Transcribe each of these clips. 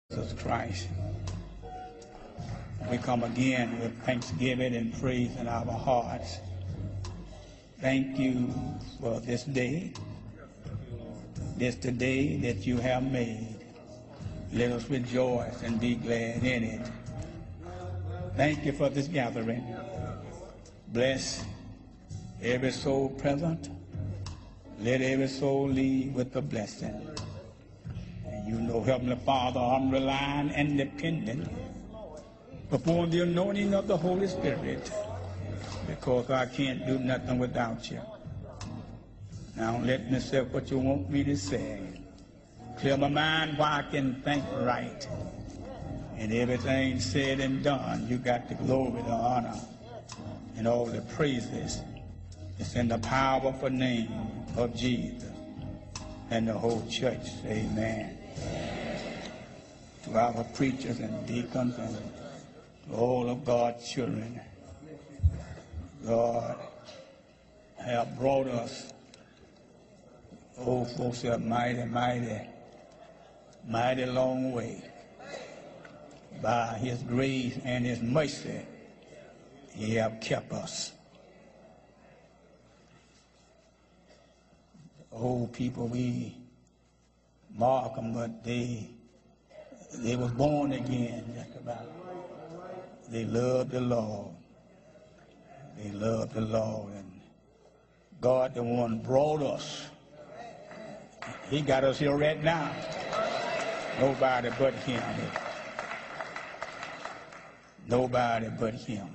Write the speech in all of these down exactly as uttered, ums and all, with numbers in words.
Jesus Christ. We come again with thanksgiving and praise in our hearts. Thank you for this day. This the day that you have made. Let us rejoice and be glad in it. Thank you for this gathering. Bless every soul present. Let every soul leave with a blessing. And you know, Heavenly Father, I'm relying and dependent upon the anointing of the Holy Spirit, because I can't do nothing without you. Now let me say what you want me to say. Clear my mind where I can think right. And everything said and done, you got the glory, the honor, and all the praises. It's in the powerful name of Jesus and the whole church. Amen. To our preachers and deacons and to all of God's children, God have brought us, old folks, a mighty, mighty, mighty long way. By his grace and his mercy, he have kept us. Old people, we mark them, but they, they was born again, just about. They loved the Lord. They loved the Lord. And God, the one brought us. He got us here right now. Nobody but him. Nobody but him.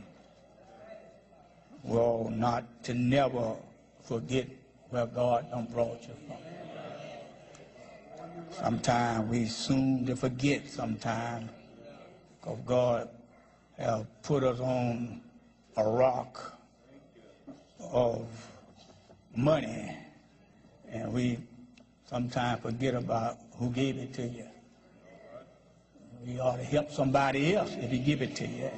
Well, not to never forget where God done brought you from. Sometimes we soon to forget sometimes, because God have put us on a rock of money, and we sometimes forget about who gave it to you. We ought to help somebody else if he give it to you.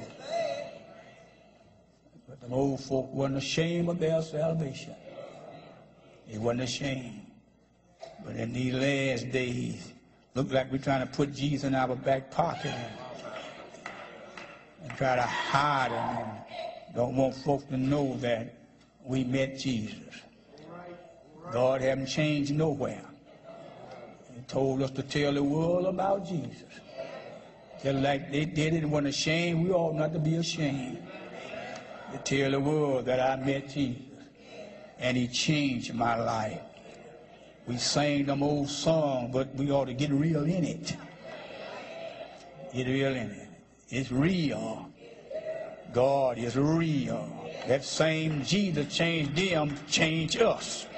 But the old folk weren't ashamed of their salvation. They weren't ashamed. But in these last days, look like we're trying to put Jesus in our back pocket and, and try to hide him and don't want folks to know that we met Jesus. God haven't changed nowhere. He told us to tell the world about Jesus. Just like they did it and weren't ashamed, we ought not to be ashamed to tell the world that I met Jesus and he changed my life. We sang them old songs, but we ought to get real in it. Get real in it. It's real. God is real. That same Jesus changed them, changed us.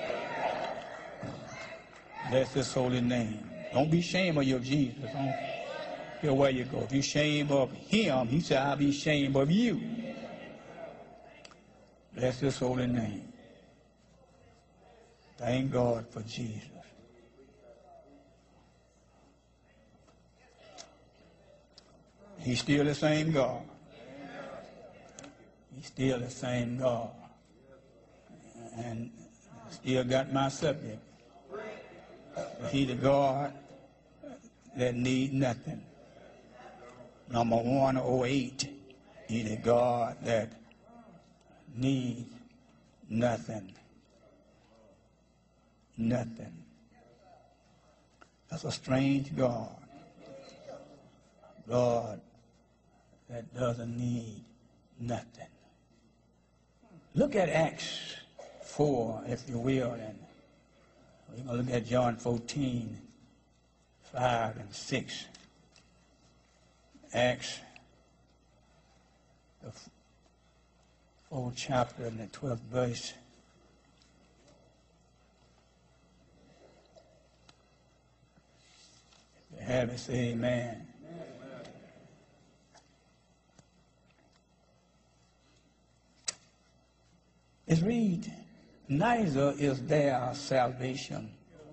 Bless his holy name. Don't be ashamed of your Jesus. Don't care where you go. If you're ashamed of him, he said, I'll be ashamed of you. Bless his holy name. Thank God for Jesus. He's still the same God. He's still the same God. And still got my subject. He the God that need nothing. Number one oh eight, he the God that needs nothing. Nothing. That's a strange God. God that doesn't need nothing. Look at Acts four, if you will, and we're going to look at John fourteen, five and six. Acts, the fourth chapter and the twelfth verse. If you have it, say amen. It's read, neither is there salvation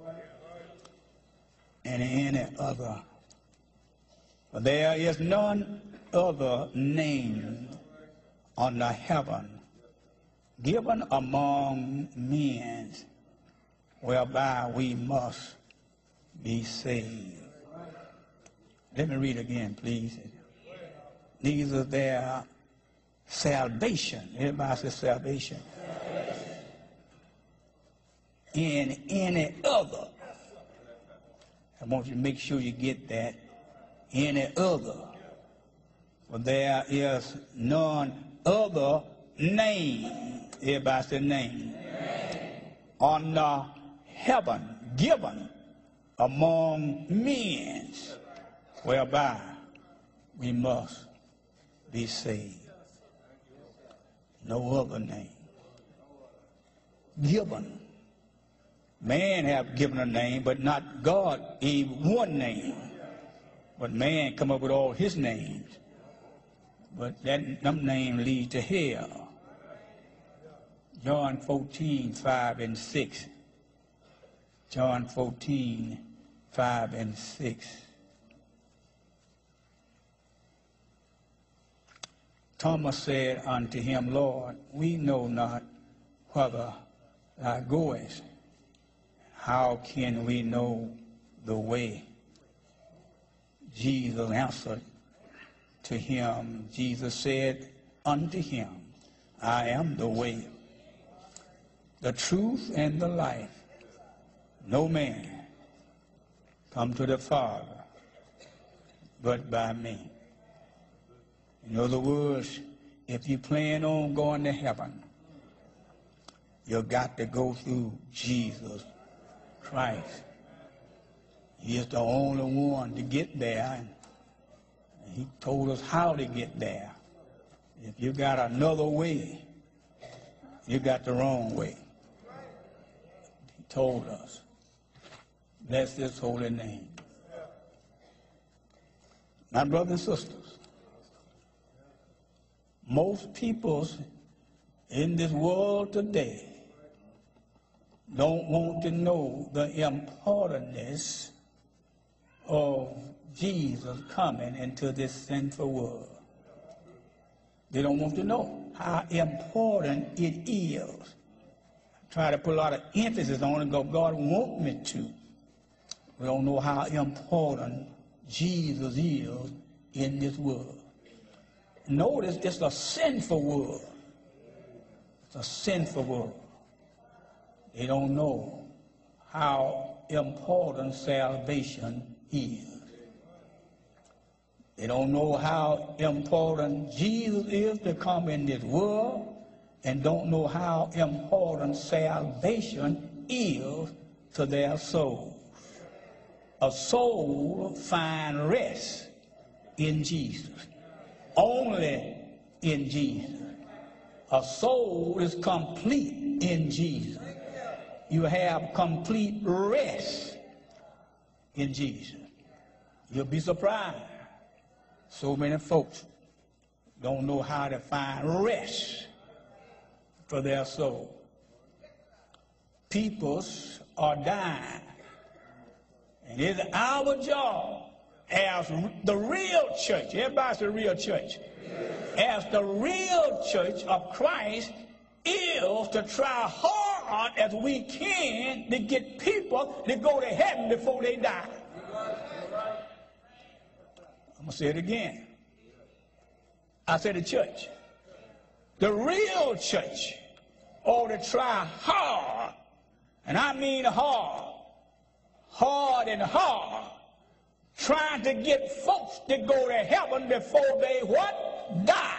in any other, for there is none other name under heaven given among men whereby we must be saved. Let me read again, please. Neither their salvation, everybody says salvation, in any other. I want you to make sure you get that. Any other. For there is none other name. Everybody say name. Under heaven given among men whereby we must be saved. No other name. Given. Man have given a name, but not God gave one name. But man come up with all his names. But that them names lead to hell. John fourteen, five and six. John fourteen, five and six. Thomas said unto him, Lord, we know not whither thou goest. How can we know the way? Jesus answered to him. Jesus said unto him, I am the way, the truth, and the life. No man come to the Father but by me. In other words, if you plan on going to heaven, you got to go through Jesus Christ. He is the only one to get there, and he told us how to get there. If you got another way, you got the wrong way. He told us. Bless his holy name. My brothers and sisters, most people in this world today don't want to know the importance of Jesus coming into this sinful world. They don't want to know how important it is. I try to put a lot of emphasis on it because God wants me to. We don't know how important Jesus is in this world. Notice it's a sinful world. It's a sinful world. They don't know how important salvation is. They don't know how important Jesus is to come in this world, and don't know how important salvation is to their souls. A soul finds rest in Jesus. Only in Jesus. A soul is complete in Jesus. You have complete rest in Jesus. You'll be surprised. So many folks don't know how to find rest for their soul. Peoples are dying. And it's our job as the real church, everybody's the real church, as the real church of Christ is to try hard as we can to get people to go to heaven before they die. I'm going to say it again. I said the church. The real church ought to try hard, and I mean hard, hard and hard, trying to get folks to go to heaven before they what? Die.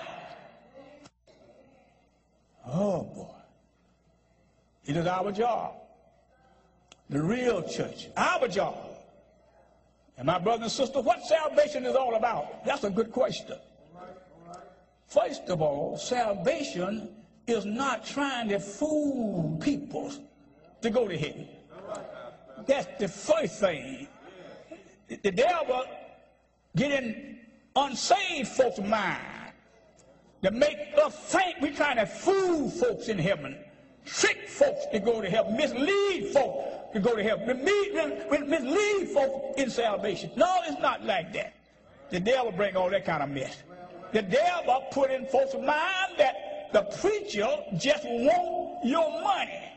Oh, boy. It is our job. The real church. Our job. And my brother and sister, what salvation is all about? That's a good question. First of all, salvation is not trying to fool people to go to heaven. That's the first thing. The devil getting unsaved folks' mind to make us think we're trying to fool folks in heaven, trick folks to go to heaven, mislead folks to go to heaven, mislead folks in salvation. No, it's not like that. The devil bring all that kind of mess. The devil put in folks' mind that the preacher just want your money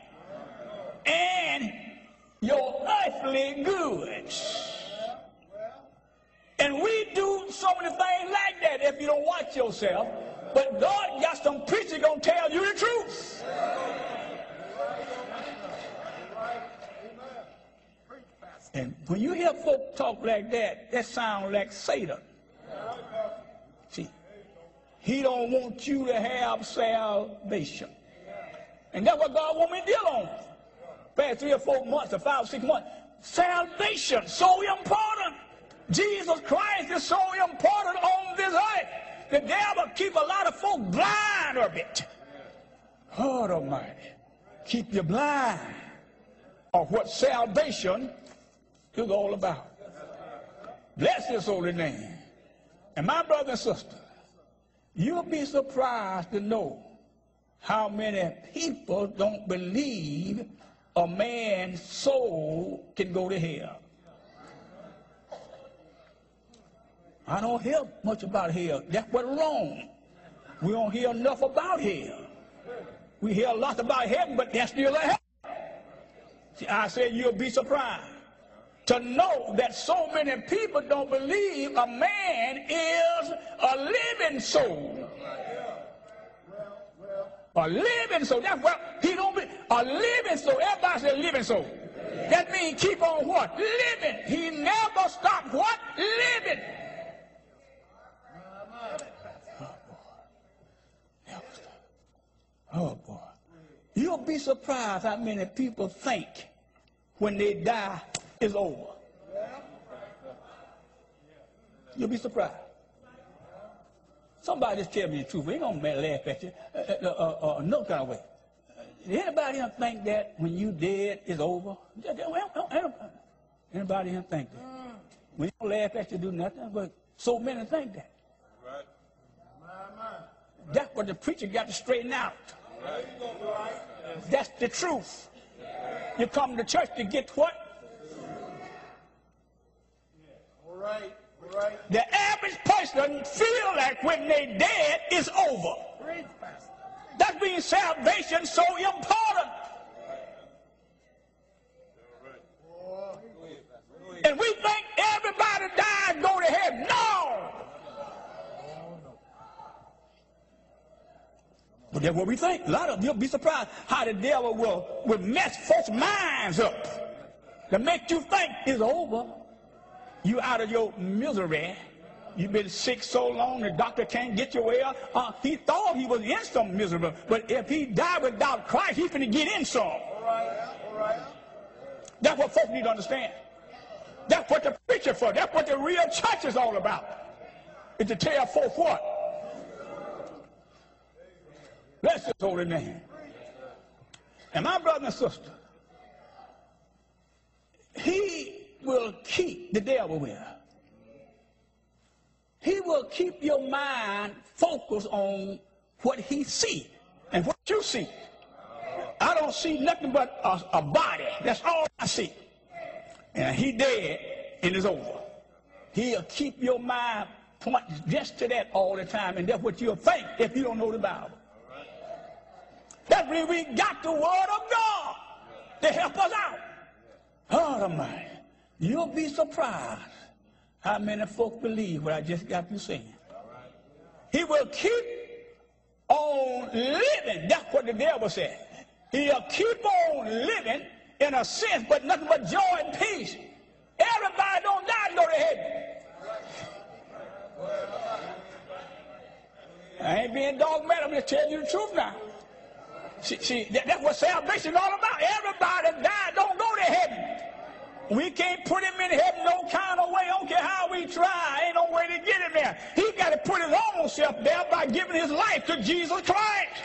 and your earthly goods. And we do so many things like that if you don't watch yourself. But God got some preachers going to tell you the truth. And when you hear folk talk like that, that sounds like Satan. See, he don't want you to have salvation. And that's what God wants me to deal on. Past three or four months or five or six months. Salvation, so important. Jesus Christ is so important on this earth. The devil keep a lot of folk blind of it. God Almighty, keep you blind of what salvation is all about. Bless his holy name. And my brother and sister, you'll be surprised to know how many people don't believe a man's soul can go to hell. I don't hear much about hell. That's what's wrong. We don't hear enough about hell. We hear a lot about heaven, but that's still a hell. See, I said you'll be surprised to know that so many people don't believe a man is a living soul. A living soul. That's what he don't be. A living soul. Everybody say living soul. That means keep on what? Living. He never stopped what? Living. Oh boy. You'll be surprised how many people think when they die it's over. You'll be surprised. Somebody just tell me the truth. We ain't gonna laugh at you. Uh, uh, uh, uh, no kind of way. Uh, anybody here think that when you dead it's over? Anybody here think that? We don't laugh at you, do nothing, but so many think that. Right. That's what the preacher got to straighten out. Right. That's the truth. You come to church to get what? All right. All right. The average person feel like when they dead it's over. That means salvation so important. And we think everybody died and go to heaven. No. But that's what we think. A lot of you'll be surprised how the devil will, will mess folks' minds up to make you think it's over. You out of your misery. You've been sick so long the doctor can't get you well. Uh, he thought he was in some misery, but if he died without Christ, he's going to get in some. All right, all right. That's what folks need to understand. That's what the preacher for. That's what the real church is all about. Is to tell folks what? Bless his holy name. And my brother and sister, he will keep, the devil will. He will keep your mind focused on what he sees and what you see. I don't see nothing but a, a body. That's all I see. And he dead and it's over. He'll keep your mind pointing just to that all the time, and that's what you'll think if you don't know the Bible. That's when we got the word of God to help us out. God Almighty, you'll be surprised how many folk believe what I just got you saying. He will keep on living. That's what the devil said. He'll keep on living in a sense, but nothing but joy and peace. Everybody don't die and go to heaven. I ain't being dogmatic. I'm just telling you the truth now. See, see that, that's what salvation is all about. Everybody died, don't go to heaven. We can't put him in heaven no kind of way. I don't care how we try. Ain't no way to get him there. He got to put his own self there by giving his life to Jesus Christ.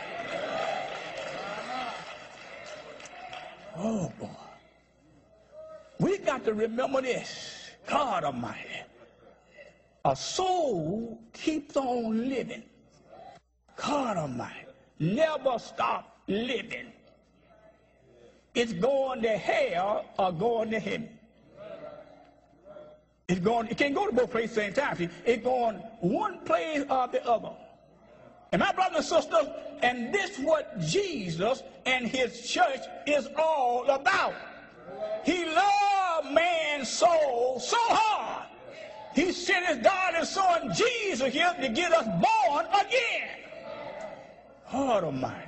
Oh, boy. We got to remember this. God Almighty. A soul keeps on living. God Almighty. Never stop living. It's going to hell or going to heaven. It's going, it can't go to both places at the same time. See, it's going one place or the other. And my brothers and sisters, and this is what Jesus and his church is all about. He loved man's soul so hard. He sent his darling son Jesus here to get us born again. God Almighty.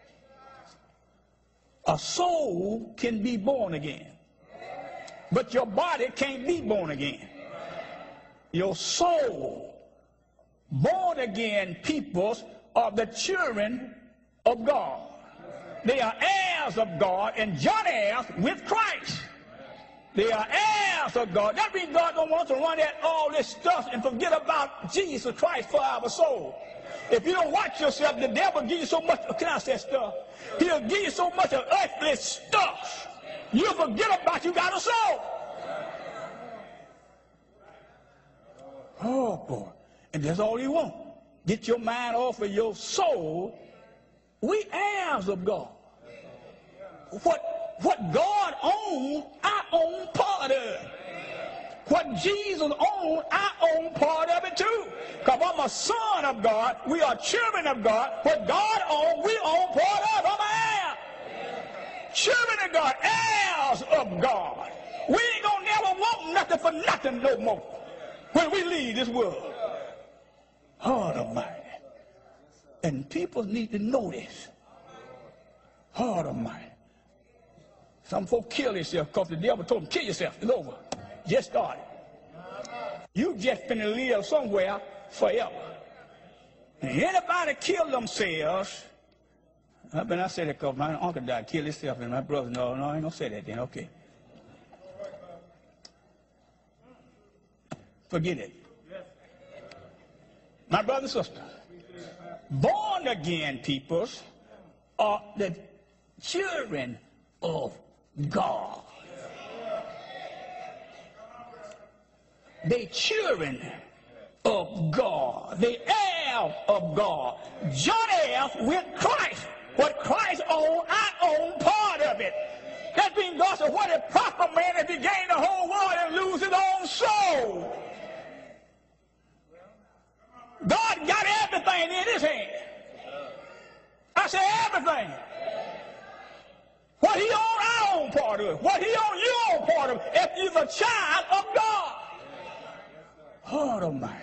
A soul can be born again, but your body can't be born again. Your soul, born again peoples, are the children of God. They are heirs of God and joint heirs with Christ. They are heirs of God. That means God don't want to run at all this stuff and forget about Jesus Christ for our soul. If you don't watch yourself, the devil give you so much, can I say stuff? He'll give you so much of earthly stuff, you'll forget about you got a soul. Oh, boy. And that's all he wants. Get your mind off of your soul. We heirs of God. What, what God owns, I own part of it. What Jesus owns, I own part of it too. Because I'm a son of God. We are children of God. What God owns, we own part of it. I'm an heir. Children of God, heirs of God. We ain't going to never want nothing for nothing no more when we leave this world. God Almighty. And people need to know this. God Almighty. Some folk kill themselves because the devil told them, kill yourself. It's over. Just started. You just finna live somewhere forever. And anybody kill themselves, I mean, I said it because my uncle died, killed himself, and my brother, no, no, I ain't gonna say that then, okay. Forget it. My brother and sister, born again peoples are the children of God. They children of God. They heirs of God. Joint heirs with Christ. What Christ owns, I own part of it. That means God said, what a proper man if he gain the whole world and lose his own soul. God got everything in his hand. I say everything. What he owns, I own part of it. What he owns, you own part of it. If you're a child of God. God Almighty.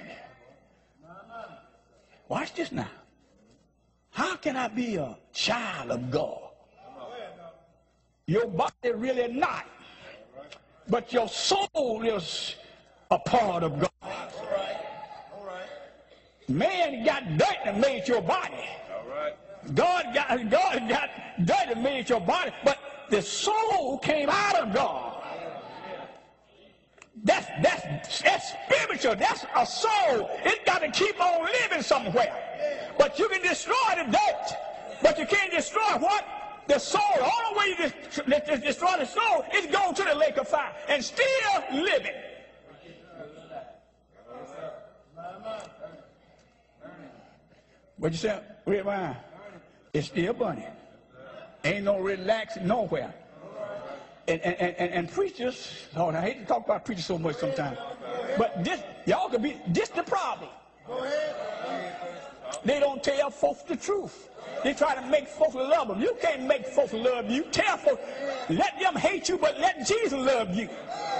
Watch this now. How can I be a child of God? Your body really not. But your soul is a part of God. Man got dirt and made your body. God got, God got dirt and made your body. But the soul came out of God. That's, that's, that's spiritual. That's a soul. It's got to keep on living somewhere. But you can destroy the dirt. But you can't destroy what? The soul. The only way you just destroy the soul is go to the lake of fire and still live it. What you say? Red wine. It's still burning. Ain't no relaxing nowhere. And, and, and, and preachers, Lord, I hate to talk about preachers so much sometimes, but this, y'all could be, this the problem. They don't tell folks the truth. They try to make folks love them. You can't make folks love you. Tell folks, let them hate you, but let Jesus love you.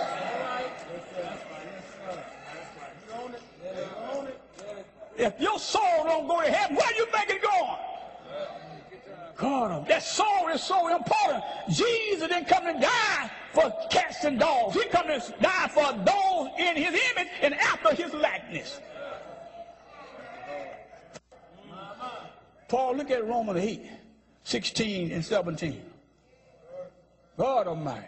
If your soul don't go to heaven, where you think it's going? God, that soul is so important. Jesus didn't come to die for cats and dogs. He come to die for those in his image and after his likeness. Paul, look at Romans eight, sixteen and seventeen. God Almighty.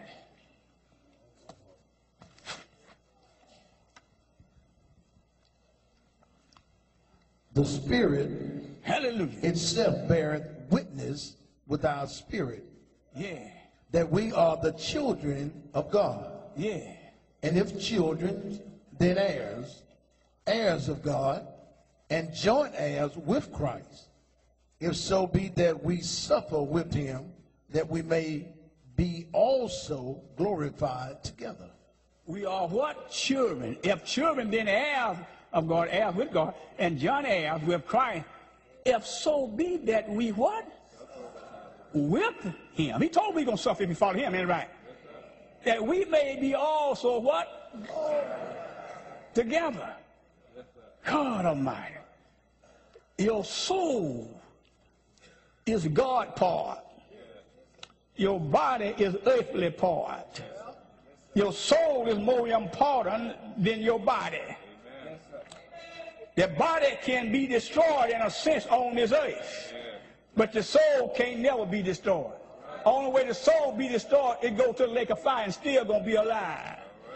The Spirit, hallelujah, itself beareth witness with our spirit, yeah, that we are the children of God. Yeah. And if children, then heirs, heirs of God, and joint heirs with Christ, if so be that we suffer with him, that we may be also glorified together. We are what? Children. If children, then heirs of God, heirs with God, and joint heirs with Christ. If so be that we what? With him. He told me we're going to suffer if we follow him, ain't right? That we may be also what? together. God Almighty. Your soul is God part. Your body is earthly part. Your soul is more important than your body. The body can be destroyed in a sense on this earth, but the soul can't never be destroyed. Only way the soul be destroyed, it go to the lake of fire and still gonna be alive.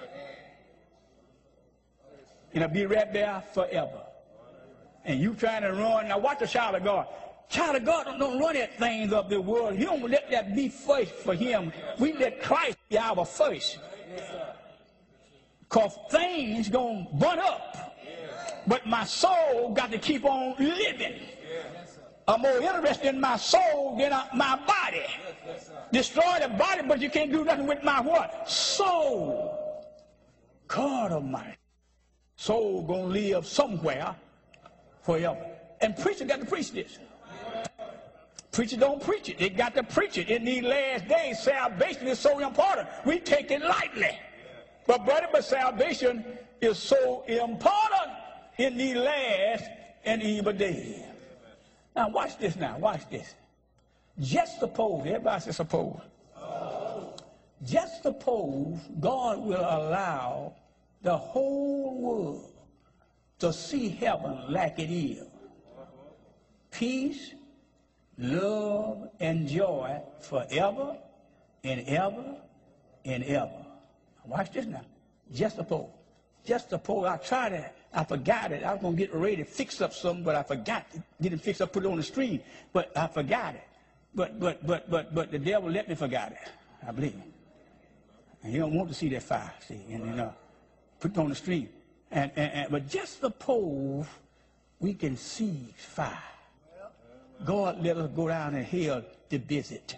It'll be right there forever. And you trying to run, now watch the child of God. Child of God don't, don't run at things of the world. He don't let that be first for him. We let Christ be our first. Because things gonna burn up. But my soul got to keep on living. I'm more interested in my soul than my body. Destroy the body, but you can't do nothing with my what? Soul. God Almighty. Soul gonna live somewhere forever. And preacher got to preach this. Preacher don't preach it. They got to preach it. In these last days, salvation is so important. We take it lightly. But brother, but salvation is so important in these last and evil days. Now watch this now. Watch this. Just suppose, everybody say suppose. Just suppose God will allow the whole world to see heaven like it is. Peace, love, and joy forever and ever and ever. Watch this now. Just suppose. Just suppose I tried it. I forgot it. I was going to get ready to fix up something, but I forgot to get it fixed up, put it on the stream. But I forgot it. But, but, but, but, but the devil let me forget it. I believe him. And he don't want to see that fire, see, and, you know, put it on the stream. And, and, and, but just suppose we can see fire. God let us go down to hell to visit.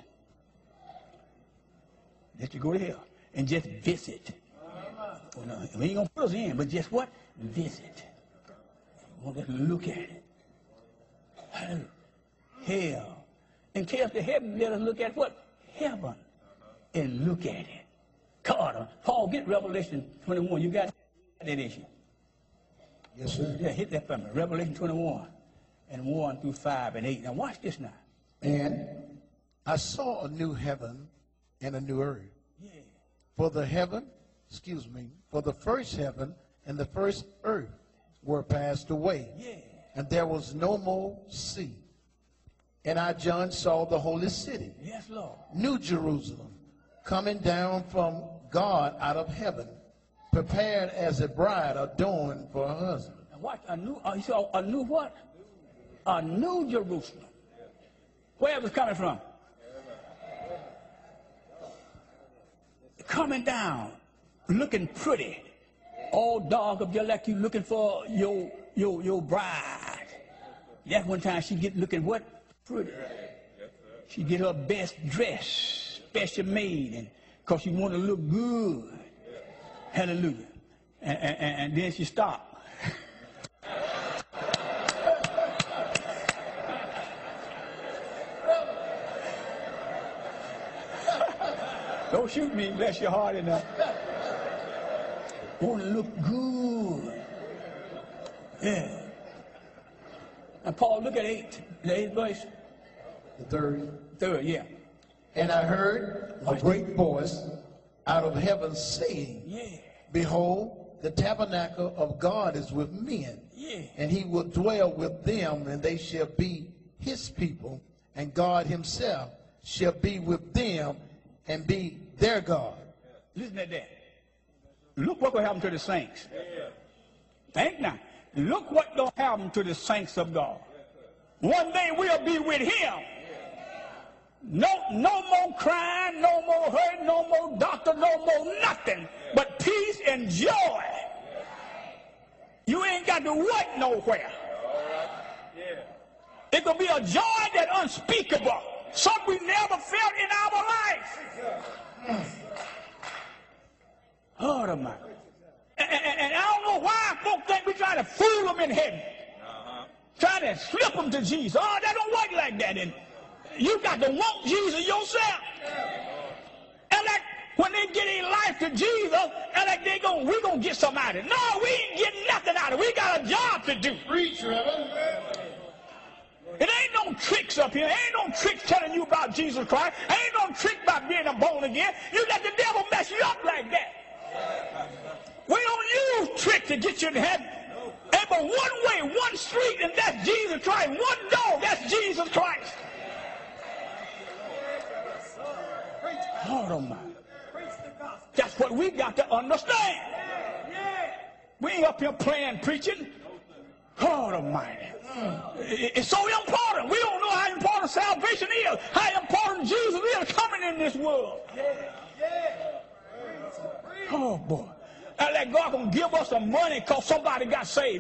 Let you go to hell and just visit. Well, no, we ain't going to put us in, but just what? Visit. We want to look at it. Hell. And chaos to heaven, let us look at what? Heaven. And look at it. God, Paul, get Revelation twenty-one. You got that issue? Yes, sir. Yeah, hit that for me. Revelation twenty-one and one through five and eight. Now watch this now. And I saw a new heaven and a new earth. Yeah. For the heaven, excuse me, for the first heaven and the first earth were passed away. Yeah. And there was no more sea. And I, John, saw the holy city, Yes, Lord. New Jerusalem, coming down from God out of heaven, prepared as a bride adorned for her husband. Now watch, a new, uh, you saw a new what? A new Jerusalem. Where was it coming from? Coming down, looking pretty, all dark up there like you looking for your your your bride. That one time she get looking what? Pretty. She get her best dress, special made, and because she want to look good. Hallelujah. And, and, and then she stopped. Don't shoot me, bless your heart enough. Want to look good. Yeah. And Paul, look at eight, the eighth verse. The third. Third, yeah. And I heard a great voice out of heaven saying, Yeah. Behold, the tabernacle of God is with men, Yeah. and he will dwell with them, and they shall be his people, and God himself shall be with them and be their God. Listen at that. Look what will happen to the saints. Think now. Look what will happen to the saints of God. One day we'll be with him. No, no more crying, no more hurt, no more doctor, no more nothing, but peace and joy. You ain't got to wait nowhere. It will be a joy that unspeakable, something we never felt in our life. Lord of mine. And, and, and I don't know why folks think we try to fool them in heaven. Uh-huh. Try to slip them to Jesus. Oh, that don't work like that. And you got to want Jesus yourself. And like when they get their life to Jesus, and like they going, we gonna get something out of it. No, we ain't getting nothing out of it. We got a job to do. Preach, Reverend. It ain't no tricks up here. Ain't no tricks telling you about Jesus Christ. Ain't no trick about being a born again. You let the devil mess you up like that. We don't use trick to get you to heaven. And but one way, one street, and that's Jesus Christ. One door, that's Jesus Christ. Lord Almighty. That's what we got to understand. We ain't up here playing, preaching. Lord Almighty. It's so important. We don't know how important salvation is, how important Jesus is coming in this world. Oh, boy. And that God gonna give us some money because somebody got saved.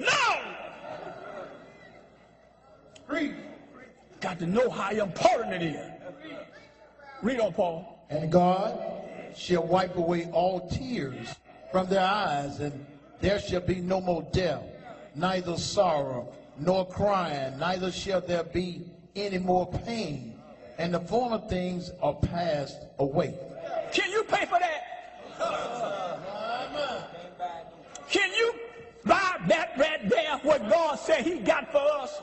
No! Got to know how important it is. Read on, Paul. And God shall wipe away all tears from their eyes, and there shall be no more death, neither sorrow, nor crying, neither shall there be any more pain, and the former things are passed away. Can you pay for that? Can you buy that right there, what God said he got for us?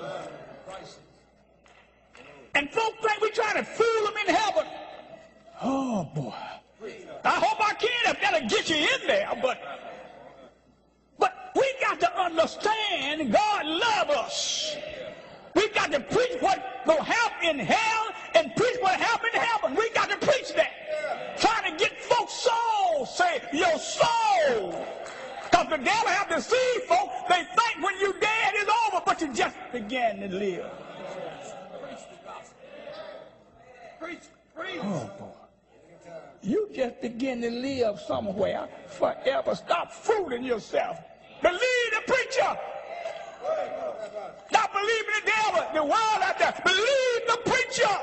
And folks think we trying to fool them in heaven. Oh, boy. I hope I can if that'll get you in there, but but we got to understand God loves us. We got to preach what will help in hell and preach what help in heaven. We got to preach that. Trying to get folks' souls saved. Your soul. Because the devil have deceived folks. They think when you're dead it's over, but you just began to live. Oh, boy. You just begin to live somewhere forever. Stop fooling yourself. Believe the preacher. Stop believing the devil, the world out there. Believe the preacher.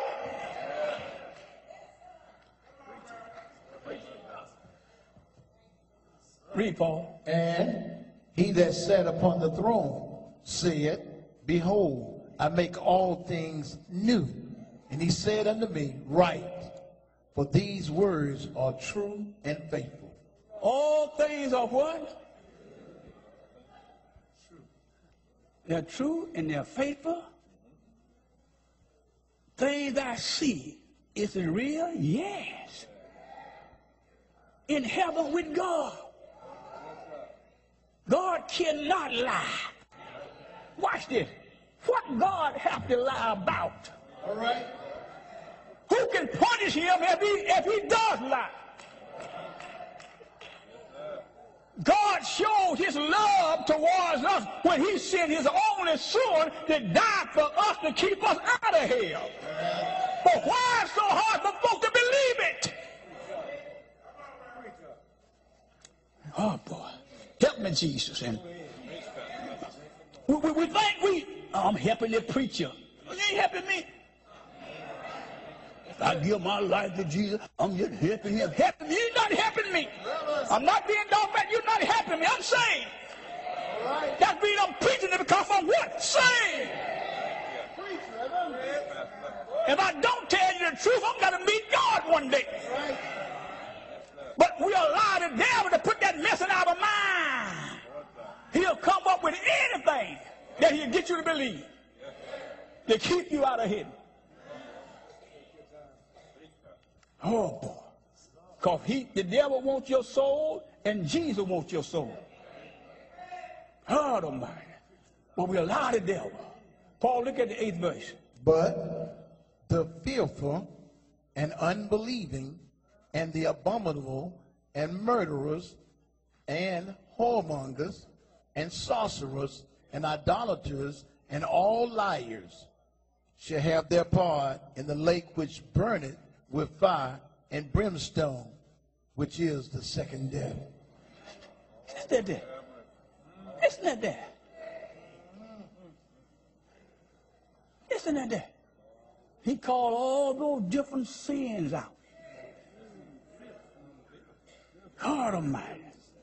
Read, Paul. And he that sat upon the throne said, Behold, I make all things new. And he said unto me, Write, for these words are true and faithful. All things are what? They're true and they're faithful. Things I see, is it real? Yes. In heaven with God. God cannot lie. Watch this. What God have to lie about? All right. Who can punish him if he, if he does lie? God showed his love towards us when he sent his only son to die for us to keep us out of hell. But why is it so hard for folks to believe it? Oh, boy. Help me, Jesus. And we, we, we think we, oh, I'm helping the preacher. You ain't helping me. If I give my life to Jesus, I'm just helping him. Helping me. You're not helping me. I'm not being dogmatic. You're not helping me. I'm saved. That means I'm preaching it because I'm what? Saved. If I don't tell you the truth, I'm going to meet God one day. But we allow the devil to put that mess in our mind. He'll come up with anything that he'll get you to believe to keep you out of heaven. Oh, boy. Because he, the devil wants your soul and Jesus wants your soul. God Almighty. But we allow the devil. Paul, look at the eighth verse. But the fearful and unbelieving and the abominable and murderers and whoremongers and sorcerers and idolaters and all liars shall have their part in the lake which burneth with fire and brimstone, which is the second death. Isn't that there? Isn't that there? Isn't that there? He called all those different sins out. God Almighty.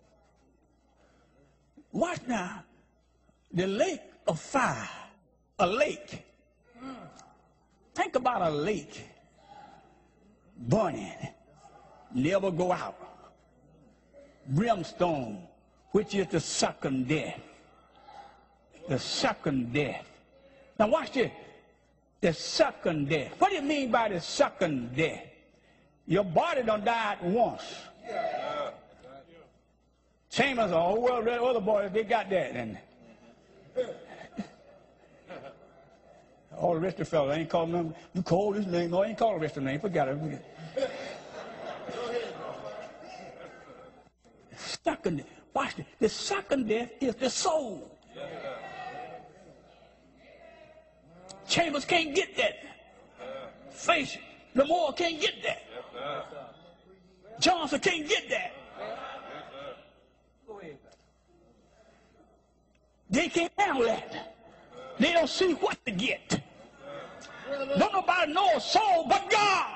Watch now. The lake of fire. A lake. Think about a lake burning. never go out. Brimstone, which is the second death. The second death. Now watch this. The second death. What do you mean by the second death? Your body done died once. Chambers, oh well, the other boys, they got that. And all the rest of the fellas, I ain't calling them. You call his name. No, I ain't calling the rest of the name. Forgot it. Second death. Watch this. The second death is the soul. Chambers can't get that. Face it. Lamore can't get that. Johnson can't get that. They can't handle that. They don't see what to get. Don't nobody know a soul but God.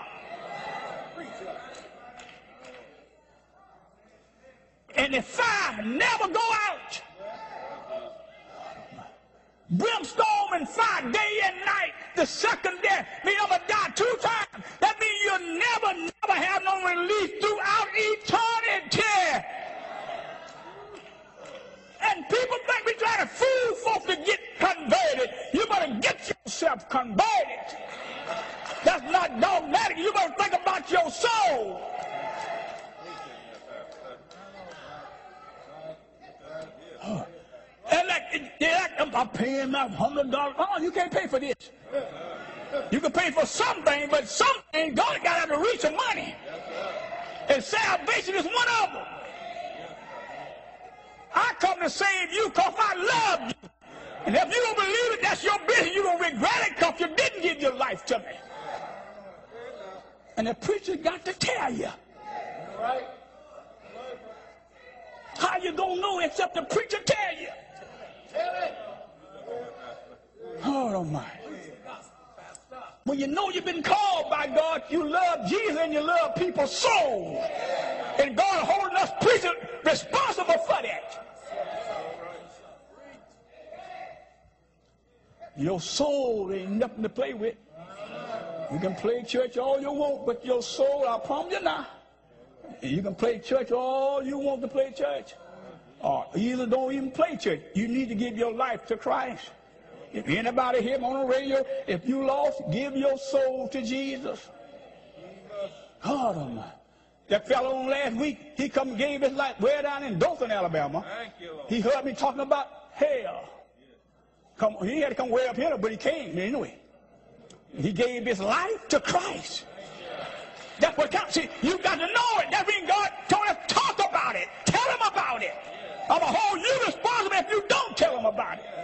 And the fire never go out. Brimstone and fire day and night. The second death means I'm going to die two times. That means you'll never, never have no release throughout eternity. And people think we try to fool folks to get converted. You better get yourself converted. That's not dogmatic. You better think about your soul. Oh. And like, like I'm paying my hundred dollars. Oh, you can't pay for this. You can pay for something, but something God got out of the reach of money. And salvation is one of them. I come to save you because I love you. And if you don't believe it, that's your business. You don't regret it because you didn't give your life to me. And the preacher got to tell you. How you gonna know except the preacher tell you? Oh, Almighty. When you know you've been called by God, you love Jesus and you love people's souls. And God is holding us preachers responsible for that. Your soul ain't nothing to play with. You can play church all you want, but your soul, I promise you now. You can play church all you want to play church. Or either don't even play church. You need to give your life to Christ. If anybody here on the radio, if you lost, give your soul to Jesus. God Almighty. That fellow on last week, he come and gave his life way down in Dothan, Alabama. He heard me talking about hell. Come, he had to come way up here, but he came anyway. He gave his life to Christ. That's what counts. See, you got to know it. That means God told us talk about it. Tell him about it. I'm going to hold you responsible if you don't tell him about it.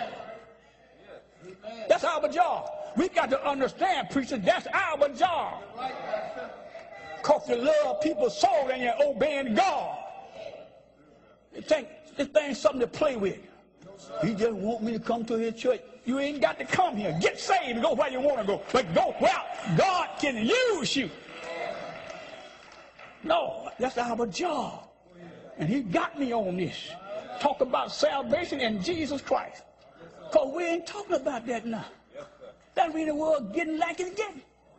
Amen. That's our job. We got to understand, preachers, that's our job. Because you love people's soul and you're obeying God. You think this thing's something to play with. He just want me to come to his church. You ain't got to come here. Get saved and go where you want to go. But go where God can use you. No, that's our job. And he got me on this. Talk about salvation in Jesus Christ. Because we ain't talking about that now. That means the world getting like it's getting.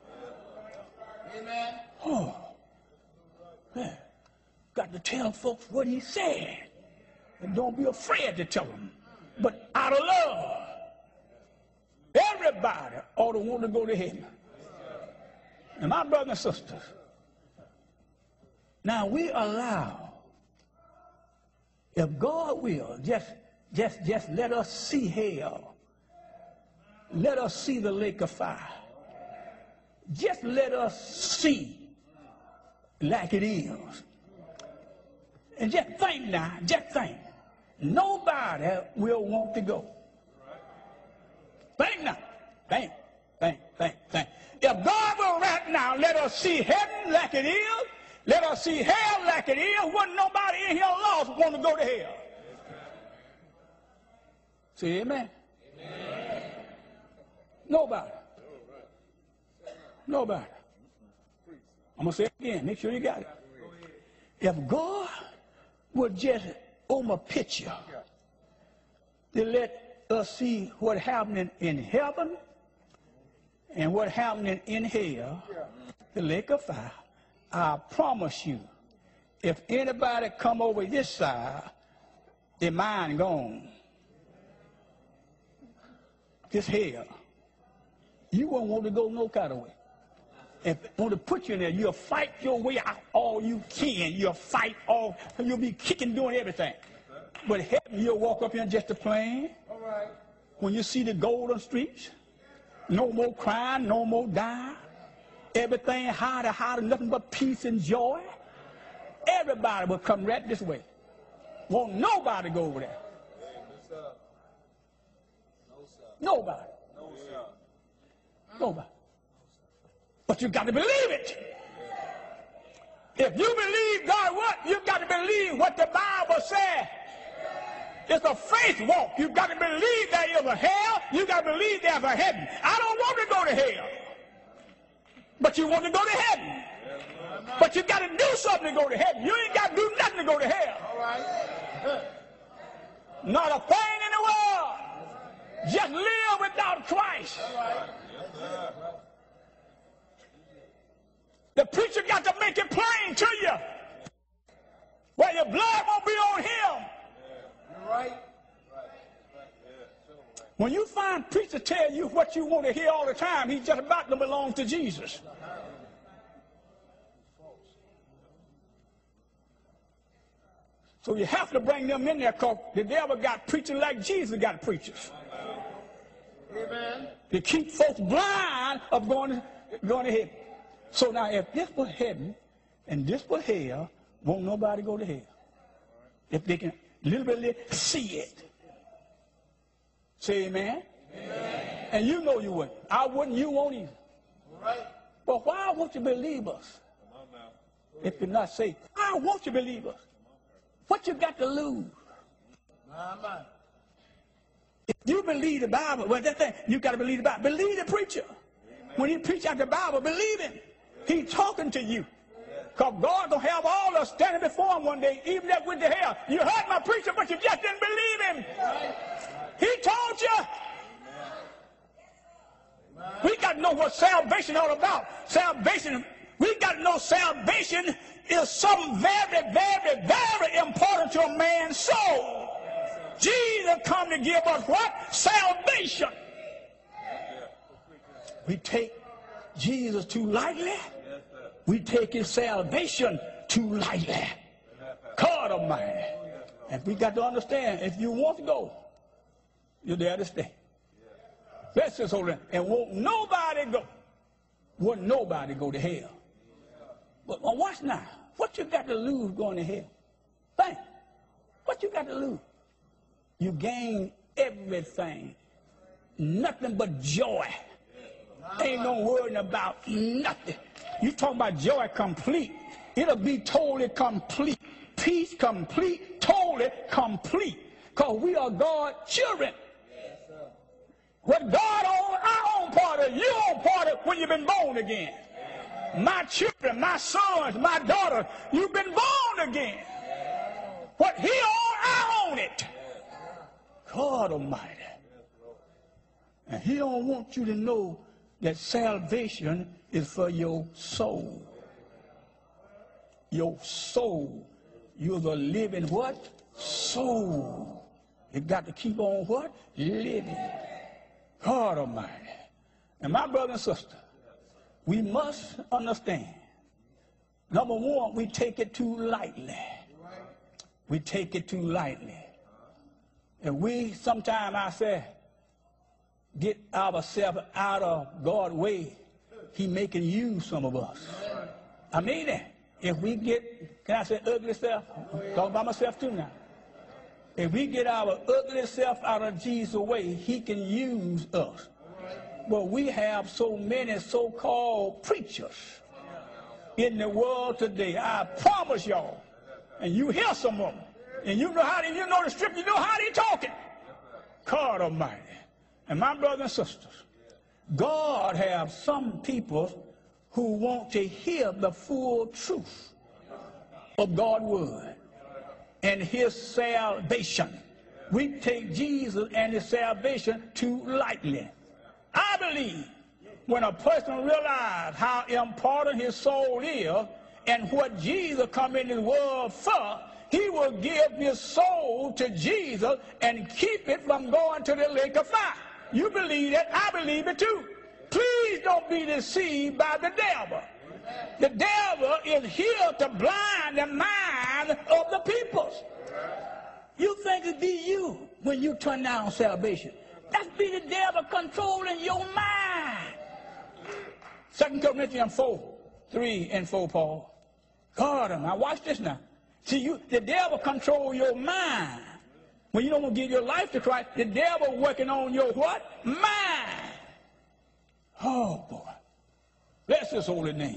Amen. Oh. Man. Got to tell folks what he said. And don't be afraid to tell them. But out of love. Everybody ought to want to go to heaven. And my brothers and sisters, now we allow, if God will, just, just, just let us see hell. Let us see the lake of fire. Just let us see like it is. And just think now, just think. Nobody will want to go. Think now. Think, think, think, think. If God will right now let us see heaven like it is, let us see hell like it is, wouldn't nobody in here lost want to go to hell. Say amen. Amen. Nobody. Nobody. I'm going to say it again. Make sure you got it. If God would just open a picture to let us see what happening in heaven and what happening in hell, the lake of fire, I promise you, if anybody come over this side, their mind gone. This hell. You won't want to go no kind of way. If they want to put you in there, you'll fight your way out all you can. You'll fight all, you'll be kicking, doing everything. But heaven, you'll walk up here just a plane. All right. When you see the golden streets, no more crying, no more dying. Everything higher, higher, nothing but peace and joy. Everybody will come right this way. Won't nobody go over there. Nobody. Nobody. But you got to believe it. If you believe God what? You got to believe what the Bible said. It's a faith walk. You got to believe there is a hell. You got to believe there's a heaven. I don't want to go to hell. But you want to go to heaven. But you got to do something to go to heaven. You ain't got to do nothing to go to hell. All right. Not a thing in the world. Just live without Christ. All right. The preacher got to make it plain to you. Well, your blood won't be on him. You're right. When you find preacher tell you what you want to hear all the time, he's just about to belong to Jesus. So you have to bring them in there because the devil got preaching like Jesus got preachers. Amen. To keep folks blind of going to, going to heaven. So now if this was heaven and this was hell, won't nobody go to hell. If they can little bit see it. Say amen. Amen. And you know you wouldn't. I wouldn't, you won't either. Right. But why won't you believe us? If you're not saved. Why won't you believe us? What you got to lose? If you believe the Bible, well, that thing, you got to believe the Bible. Believe the preacher. When he preach out the Bible, believe him. He's talking to you. Because God going to have all of us standing before him one day, even that went to hell. You heard my preacher, but you just didn't believe him. He told you. We got to know what salvation is all about. Salvation, we got to know salvation is something very, very, very important to a man's soul. Jesus come to give us what? Salvation. We take Jesus too lightly. We take his salvation too lightly. God Almighty. And we got to understand, if you want to go, you're there to stay. Let's just hold it. And won't nobody go. Won't nobody go to hell. But well, watch now. What you got to lose going to hell? Think. What you got to lose? You gain everything. Nothing but joy. Ain't no worrying about nothing. You talking about joy complete. It'll be totally complete. Peace complete, totally complete. Because we are God's children. What God owns, I own part of it. You own part of it when you've been born again. My children, my sons, my daughters, you've been born again. What he owns, I own it. God Almighty. And he don't want you to know that salvation is for your soul. Your soul. You're the living what? Soul. You got to keep on what? Living. God Almighty. And my brother and sister, we must understand. Number one, we take it too lightly. We take it too lightly. And we, sometimes I say, get ourselves out of God's way. He making use some of us. I mean it. If we get, can I say ugly self? I'm talking about myself too now. If we get our ugly self out of Jesus' way, he can use us. But we have so many so-called preachers in the world today. I promise y'all. And you hear some of them. And you know how they, you know the scripture, you know how they talking. God Almighty. And my brothers and sisters, God have some people who want to hear the full truth of God's word and his salvation. We take Jesus and his salvation too lightly. I believe when a person realizes how important his soul is and what Jesus come in this world for, he will give his soul to Jesus and keep it from going to the lake of fire. You believe it, I believe it too. Please don't be deceived by the devil. The devil is here to blind the mind of the peoples. You think it be you when you turn down salvation. That's be the devil controlling your mind. Second Corinthians four, three and four, Paul. God, now watch this now. See, you, the devil control your mind. When you don't want to give your life to Christ, the devil working on your what? Mind. Oh, boy. Bless his holy name.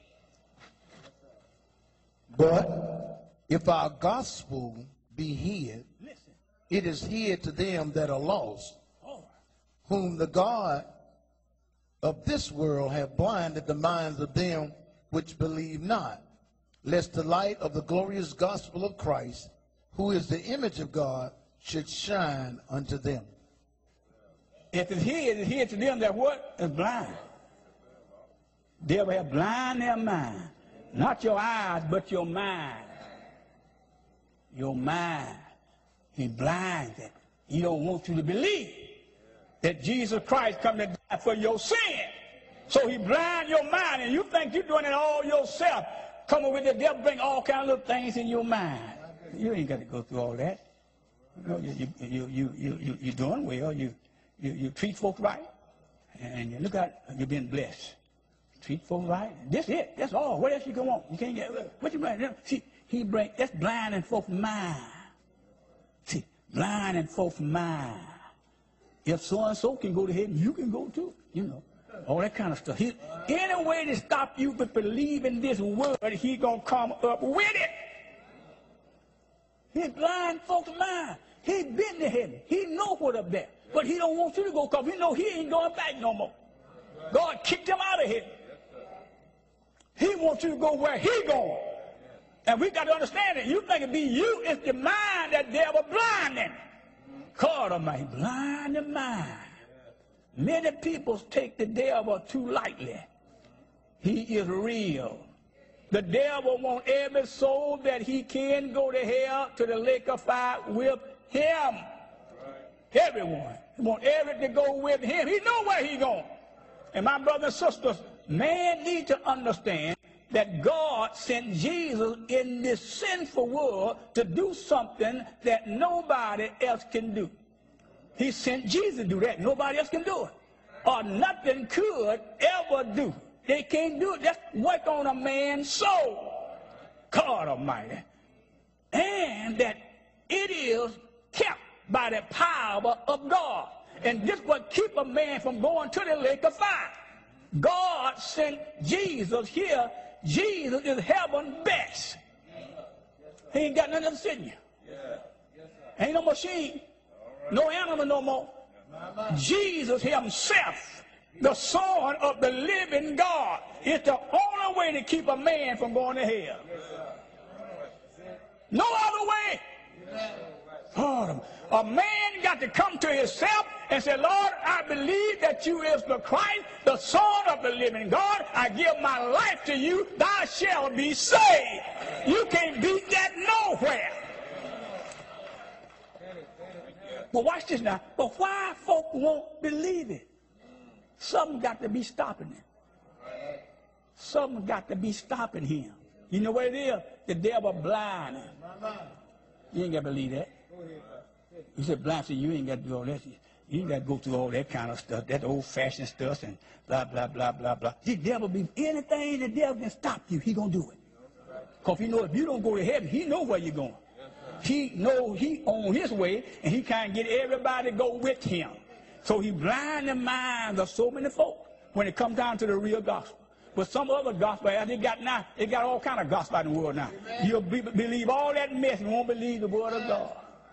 But if our gospel be hid, Listen. it is hid to them that are lost, Oh. whom the God of this world have blinded the minds of them which believe not, lest the light of the glorious gospel of Christ, who is the image of God, should shine unto them. If it's hid, it's hid to them that what? Is blind. Devil have blind their mind. Not your eyes, but your mind. Your mind. He blinds it. He don't want you to believe that Jesus Christ come to die for your sin. So he blind your mind, and you think you're doing it all yourself. Come over with the devil, bring all kinds of things in your mind. You ain't got to go through all that. You know, you, you, you, you, you, you, you're doing well. You, you, you treat folks right. And you look at, you're being blessed. Treat folks right. That's it. That's all. What else you can want? You can't get, what you bring? See, he bring, that's blinding folks' mind. See, blinding folks' mind. If so-and-so can go to heaven, you can go too. You know, all that kind of stuff. He, any way to stop you but believing this word, he gonna come up with it. He blind folks' mind. He been to heaven. He know what up there. But he don't want you to go because he know he ain't going back no more. God kicked him out of here. He wants you to go where he going. And we got to understand it. You think it be you, it's the mind that devil blinding. God Almighty, blind the mind. Many people take the devil too lightly. He is real. The devil wants every soul that he can go to hell, to the lake of fire with him. Everyone. He wants every to go with him. He know where he going. And my brothers and sisters, man need to understand that God sent Jesus in this sinful world to do something that nobody else can do. He sent Jesus to do that. Nobody else can do it. Or nothing could ever do. They can't do it. Just work on a man's soul. God Almighty. And that it is kept by the power of God. And this what keep a man from going to the lake of fire. God sent Jesus here. Jesus is heaven's best. He ain't got nothing else to send you. Ain't no machine. No animal no more. Jesus himself, the Son of the living God, is the only way to keep a man from going to hell. No other way. Oh, a man got to come to himself and say, Lord, I believe that you is the Christ, the Son of the living God. I give my life to you. Thou shalt be saved. You can't beat that nowhere. But watch this now. But why folk won't believe it? Something got to be stopping it. Something got to be stopping him. You know what it is? The devil blind him. You ain't got to believe that. You said blind, so you ain't got to do all that. You ain't got to go through all that kind of stuff, that old-fashioned stuff and blah, blah, blah, blah, blah. The devil be anything the devil can stop you, he going to do it. Because he know if you don't go to heaven, he know where you're going. He know he on his way, and he can't get everybody to go with him. So he blind the minds of so many folk when it comes down to the real gospel. But some other gospel, they got now, they got all kind of gospel in the world now. You'll be, believe all that mess and won't believe the word of God.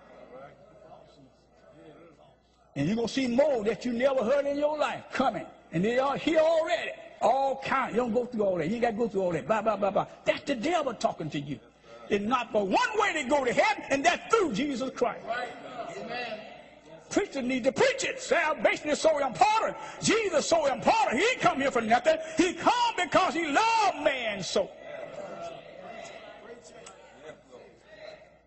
And you're going to see more that you never heard in your life coming. And they are here already. All kind. You don't go through all that. You ain't got to go through all that. Blah, blah, blah, blah. That's the devil talking to you. It's not for one way to go to heaven, and that's through Jesus Christ. Right. Amen. Preachers need to preach it. Salvation is so important. Jesus is so important. He didn't come here for nothing. He come because he loved man so.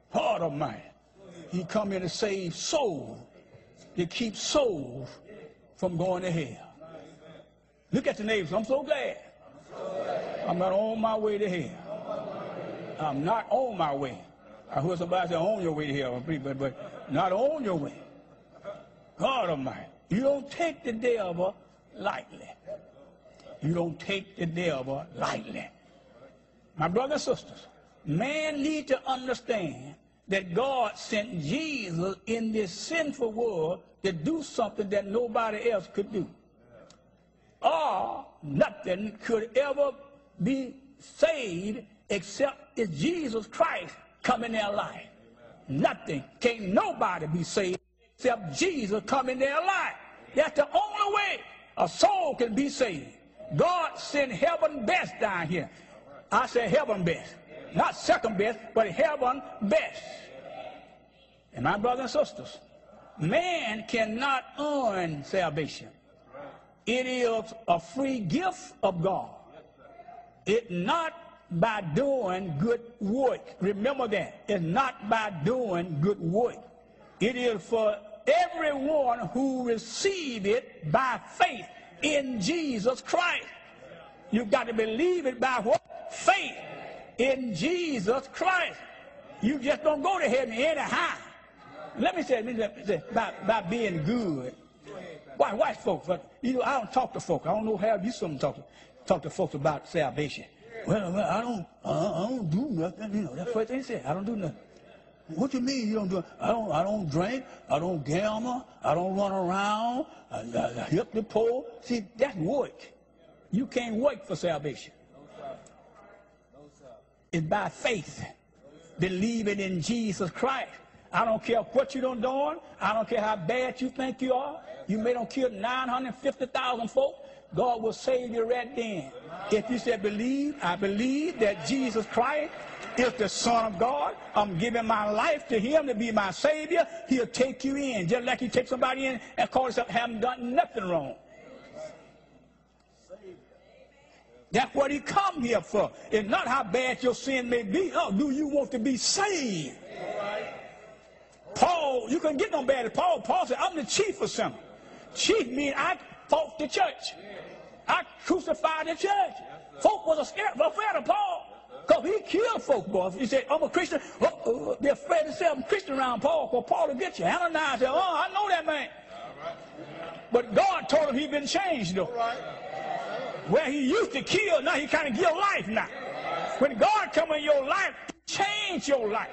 God Almighty. He come here to save souls, to keep souls from going to hell. Look at the neighbors. I'm so glad. I'm not on my way to hell. I'm not on my way. I heard somebody say on your way to hell, but, but not on your way. God Almighty. You don't take the devil lightly. You don't take the devil lightly. My brothers and sisters, man needs to understand that God sent Jesus in this sinful world to do something that nobody else could do. Or nothing could ever be saved except it's Jesus Christ come in their life. Nothing. Can't nobody be saved except Jesus come in their life. That's the only way a soul can be saved. God sent heaven best down here. I say heaven best. Not second best, but heaven best. And my brothers and sisters, man cannot earn salvation. It is a free gift of God. It's not by doing good work. Remember that. It's not by doing good work. It is for everyone who receives it by faith in Jesus Christ. You've got to believe it by what? Faith in Jesus Christ. You just don't go to heaven anyhow. Let me say, let me say by, by being good. Why, white folks, you know, I don't talk to folks. I don't know how you some talk to, talk to folks about salvation. Well, well I don't, uh, I don't do nothing. You know, that's what they say. I don't do nothing. What you mean you don't do? I don't, I don't drink. I don't gamble. I don't run around. I, I, I help the poor. See, that's work. You can't work for salvation. It's by faith, believing in Jesus Christ. I don't care what you done done. I don't care how bad you think you are. You may don't kill nine hundred fifty thousand folks. God will save you right then. If you say believe, I believe that Jesus Christ is the Son of God. I'm giving my life to him to be my Savior. He'll take you in, just like he takes somebody in and calls himself haven't done nothing wrong. That's what he come here for. It's not how bad your sin may be. Oh, do you want to be saved? Paul, you couldn't get no bad as Paul. Paul said, I'm the chief of something. Chief means I fought the church. I crucified the church. Folk was scared, afraid of Paul. Because he killed folk, boy. He said, I'm a Christian. Oh, uh, they're afraid to say I'm a Christian around Paul, because Paul will get you. Ananias said, oh, I know that man. But God told him he'd been changed, though. Where he used to kill, now he kind of give life now. When God come in your life, change your life.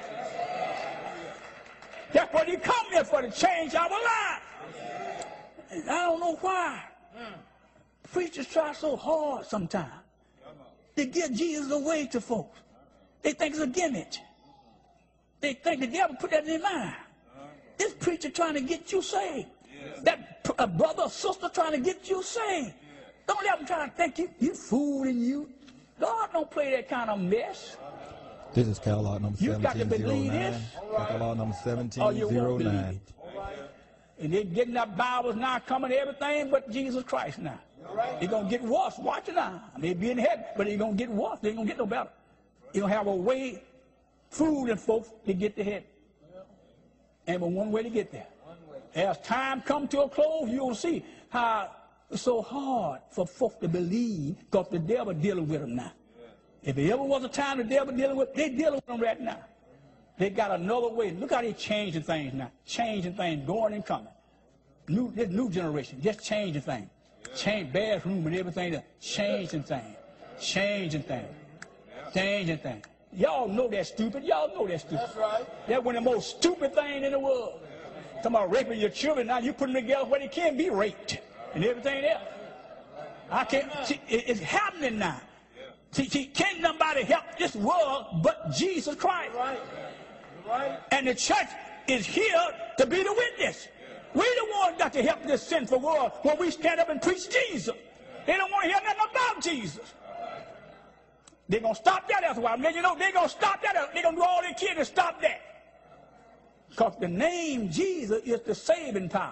That's what he come here for, to change our lives. And I don't know why. Preachers try so hard sometimes to get Jesus away to folks. They think it's a gimmick. They think the devil put that in their mind. This preacher trying to get you saved. That a brother or sister trying to get you saved. Don't let them try to think you, you fooling you. God don't play that kind of mess. This is catalog number You got to seventeen zero believe nine. this. Catalog number Or seventeen you zero won't believe nine. it. And they're getting up Bibles now, coming to everything but Jesus Christ now. They're going to get worse. Watch it now. They'll be in heaven, but they're going to get worse. They ain't going to get no better. You're going to have a way, food and folks, to get to heaven. And but one way to get there. As time comes to a close, you'll see how it's so hard for folks to believe, because the devil dealing with them now. If there ever was a time the devil dealing with, they dealing with them right now. They got another way. Look how they changing things now. Changing things, going and coming. New, this new generation, just changing things. Change bathroom and everything. Changing things. Changing things. Changing things. Y'all know that's stupid. Y'all know that's stupid. That's right. That's one of the most stupid things in the world. Talking about raping your children. Now you put them together where they can't be raped and everything else. I can't. See, it's happening now. See, see, can't nobody help this world but Jesus Christ. Right. Right. And the church is here to be the witness. We the ones got to help this sinful world when we stand up and preach Jesus. They don't want to hear nothing about Jesus. They're going to stop that after a while. You know, they're going to stop that. They're going to do all they can to stop that. Because the name Jesus is the saving power.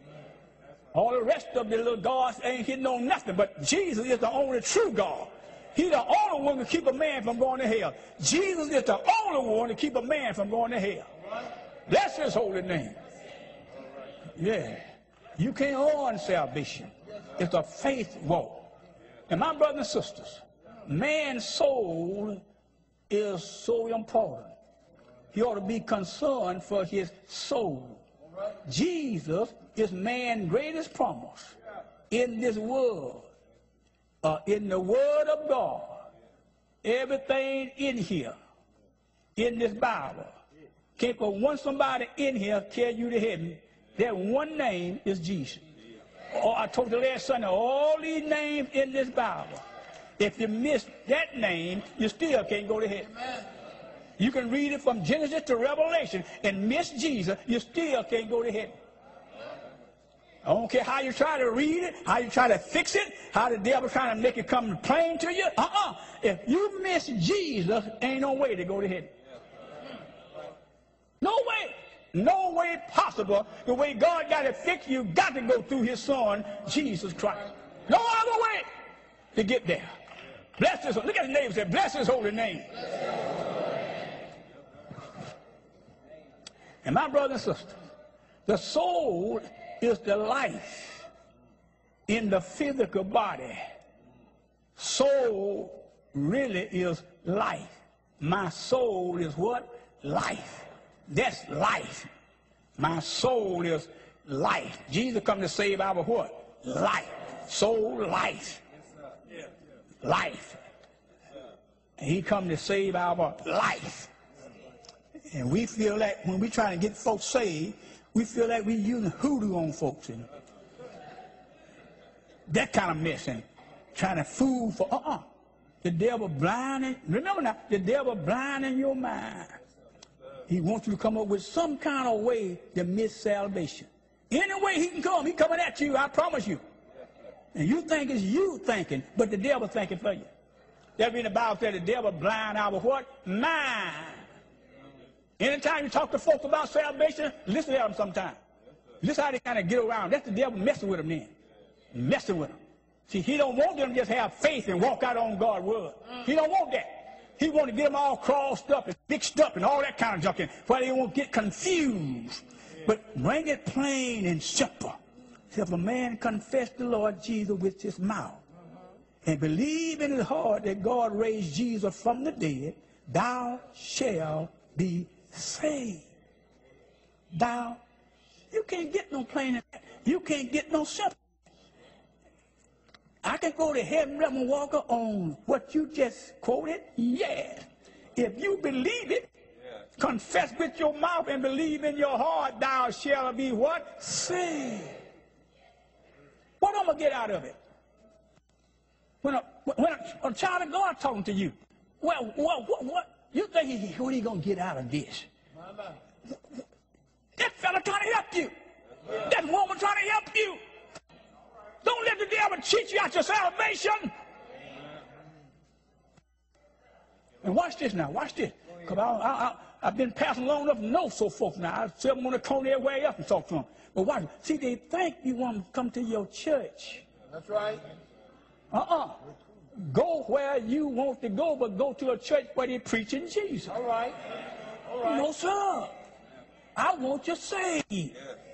All the rest of the little gods ain't hitting on nothing, but Jesus is the only true God. He's the only one to keep a man from going to hell. Jesus is the only one to keep a man from going to hell. Bless his holy name. Yeah. You can't earn salvation. It's a faith walk. And my brothers and sisters, man's soul is so important. He ought to be concerned for his soul. Jesus is man's greatest promise in this world, uh, in the Word of God. Everything in here, in this Bible, can't but one somebody in here carry you to heaven. That one name is Jesus. Oh, I told you last Sunday, all these names in this Bible, if you miss that name, you still can't go to heaven. You can read it from Genesis to Revelation and miss Jesus, you still can't go to heaven. I don't care how you try to read it, how you try to fix it, how the devil's trying to make it come plain to you. Uh-uh. If you miss Jesus, ain't no way to go to heaven. No way. No way possible. The way God got it fixed, you got to go through his son, Jesus Christ. No other way to get there. Bless his, look at his name and say, bless his holy name. And my brothers and sisters, the soul is the life in the physical body. Soul really is life. My soul is what? Life. That's life. My soul is life. Jesus come to save our what? Life. Soul, life. Life. And he come to save our life. And we feel like when we try to get folks saved, we feel like we using hoodoo on folks. And that kind of mess. And trying to fool for, uh-uh. The devil blinding. Remember now, the devil blinding your mind. He wants you to come up with some kind of way to miss salvation. Any way he can come, he coming at you, I promise you. And you think it's you thinking, but the devil thinking for you. That means the Bible said the devil blind our what? Mind. Anytime you talk to folks about salvation, listen to them sometime. Listen how they kind of get around. That's the devil messing with them then. Messing with them. See, he don't want them to just have faith and walk out on God's word. He don't want that. He want to get them all crossed up and fixed up and all that kind of junk in, where they won't get confused. But bring it plain and simple. If a man confess the Lord Jesus with his mouth and believe in his heart that God raised Jesus from the dead, thou shalt be saved. Thou, you can't get no plain, you can't get no simple. I can go to heaven, Reverend Walker, on what you just quoted? Yes. If you believe it, yes. Confess with your mouth and believe in your heart, thou shalt be what? Saved. What am I going to get out of it? When a, when a, a child of God talking to you, well, what, what, what? You think, he, what are you going to get out of this? That fella trying to help you. That woman trying to help you. Don't let the devil cheat you out your salvation. And watch this now. Watch this. Because I, I, I, I've been passing long enough to know so folks now. I see them on the corner their way up and talk to them. But watch. See, they think you want to come to your church. That's right. Uh-uh. Go where you want to go, but go to a church where they're preaching Jesus. All right. All right. No, sir. I want you saved. Yeah.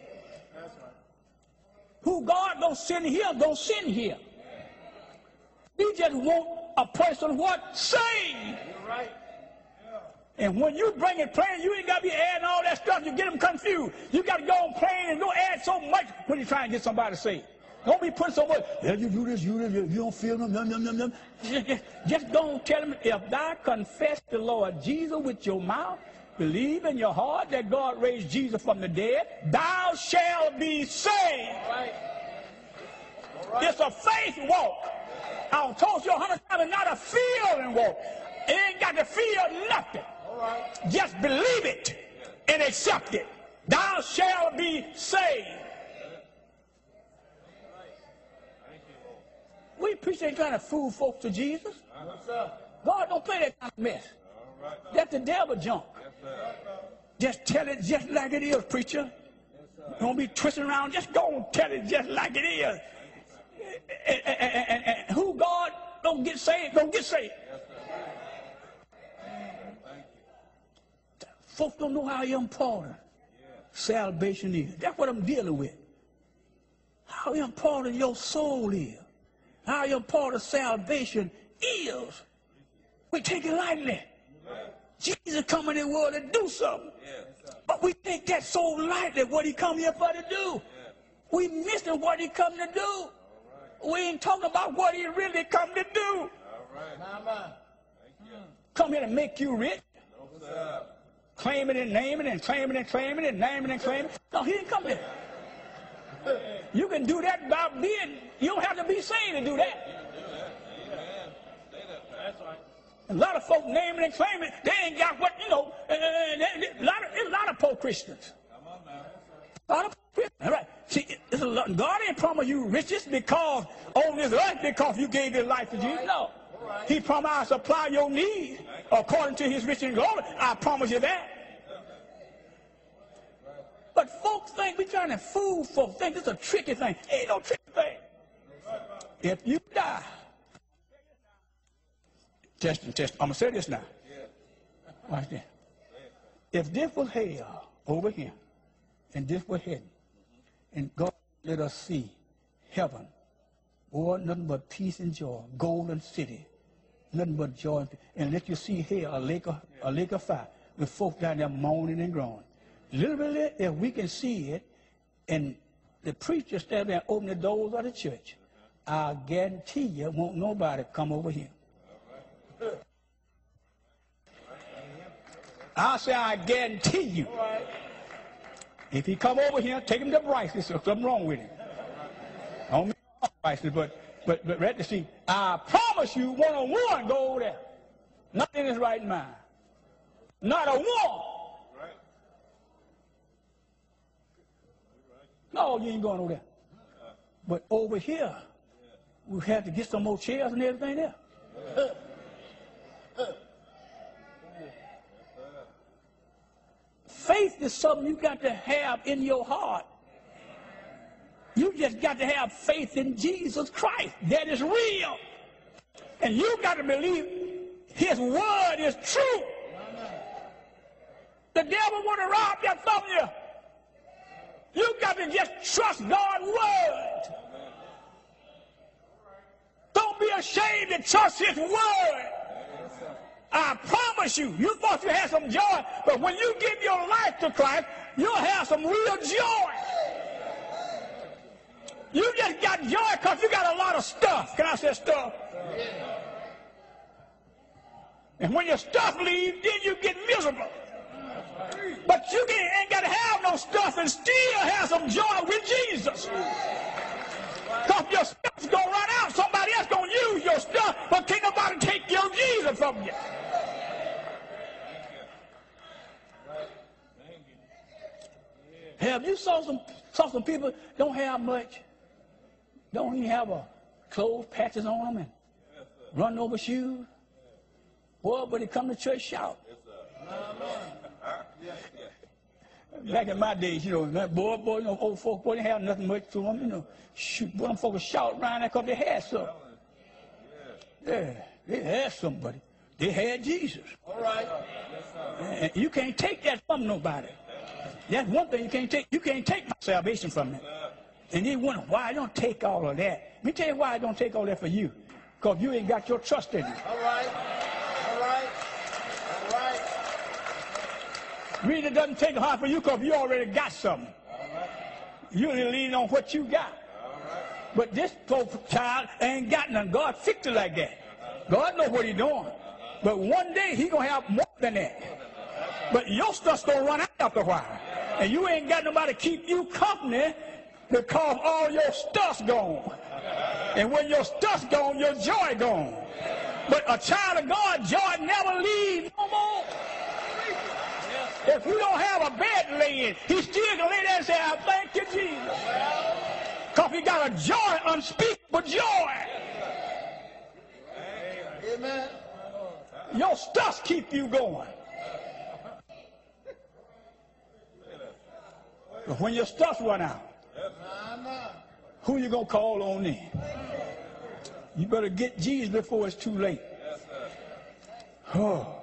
Who God don't send here, don't send here. We just want a person what? Saved. You're right. And when you bring it plain, you ain't got to be adding all that stuff. You get them confused. You got to go on plain and don't add so much when you're trying to get somebody saved. Don't be putting so much, yeah, you do this, you do this, you don't feel them, num, num, num, num. Just, just, just don't tell them, if thou confess the Lord Jesus with your mouth, believe in your heart that God raised Jesus from the dead, thou shalt be saved. All right. All right. It's a faith walk. I've told you a hundred times, it's not a feeling walk. It ain't got to feel nothing. All right. Just believe it and accept it. Thou shalt be saved. We preach ain't trying to fool folks to Jesus. God don't play that kind of mess. That's the devil junk. Just tell it just like it is, preacher. Don't be twisting around. Just go and tell it just like it is. And, and, and, and who God don't get saved, don't get saved. Folks don't know how important salvation is. That's what I'm dealing with. How important your soul is. How important salvation is. We take it lightly. Jesus come in the world to do something. But we take that so lightly, what he come here for to do. We missing what he come to do. We ain't talking about what he really come to do. Come here to make you rich. Claim it and name it and claim it and claim it and name it and claim it. No, he didn't come here. You can do that by being, you don't have to be saved to do that. A lot of folk name it and claim it, they ain't got what, you know, uh, they, they, a lot of, there's a lot of poor Christians. A lot of poor Christians. All right. See, it's a lot, God ain't promised you riches because on this earth because you gave your life to Jesus. No. He promised I'll supply your needs according to his riches and glory. I promise you that. But folks think we're trying to fool folks. Think it's a tricky thing. Ain't no tricky thing. If you die, test and test. I'm going to say this now. Watch this. If this was hell over here, and this was heaven, and God let us see heaven, boy, nothing but peace and joy, golden city, nothing but joy, and let you see here a lake of, a lake of fire with folks down there moaning and groaning. Literally, if we can see it, and the preacher stand there and open the doors of the church, I guarantee you won't nobody come over here. I'll say I guarantee you. If he come over here, take him to Bryce. There's something wrong with him. I don't mean Bryce, but but but right to see. I promise you, one on one, go over there. Not in his right mind. Not a one. No, you ain't going over there. But over here, we had to get some more chairs and everything there. Faith is something you got to have in your heart. You just got to have faith in Jesus Christ. That is real. And you got to believe his word is true. The devil want to rob that from you. You got to just trust God's word. Don't be ashamed to trust his word. I promise you, you thought you had some joy, but when you give your life to Christ, you'll have some real joy. You just got joy because you got a lot of stuff. Can I say stuff? And when your stuff leaves, then you get miserable. But you ain't got to have no stuff and still have some joy with Jesus. Because your stuff's going to run out. Somebody else going to use your stuff, but can't nobody take your Jesus from you. Have you saw some, saw some people don't have much, don't even have a clothes patches on them and run over shoes? Boy, but they come to church shout. Back in my days, you know, that boy, boy, you know, old folks, boy, they have nothing much to them, you know. Shoot, boy, them folks shout around there because they had something. Yeah, they had somebody. They had Jesus. All right. And you can't take that from nobody. That's one thing you can't take. You can't take my salvation from me. And they wonder why I don't take all of that. Let me tell you why I don't take all that for you. Because you ain't got your trust in it. All right. All right. All right. Really doesn't take hard for you because you already got something. You only lean on what you got. But this poor child ain't got nothing. God fixed it like that. God knows what he's doing. But one day he's going to have more than that. But your stuff's going to run out after a while. And you ain't got nobody to keep you company because all your stuff's gone. And when your stuff's gone, your joy gone. But a child of God, joy never leaves no more. If you don't have a bed to lay in, he's still going to lay there and say, I thank you, Jesus. Because he got a joy, unspeakable joy. Amen. Your stuff keep you going. But when your stuff run out, who you going to call on then? You better get Jesus before it's too late. Oh.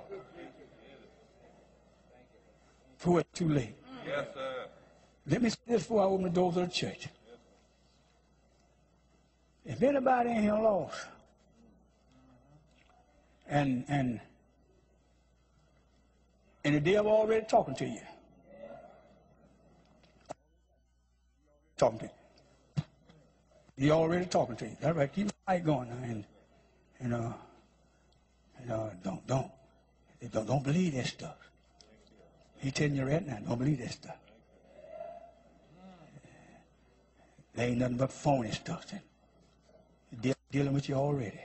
Before it's too late. Yes, sir. Let me say this before I open the doors of the church. If anybody in here lost, and and and the devil already talking to you, talking to you, he already talking to you. That's right. Keep the light going now, and and uh, and uh, don't don't don't don't believe that stuff. He telling you right now, don't believe that stuff. There ain't nothing but phony stuff. He's dealing with you already.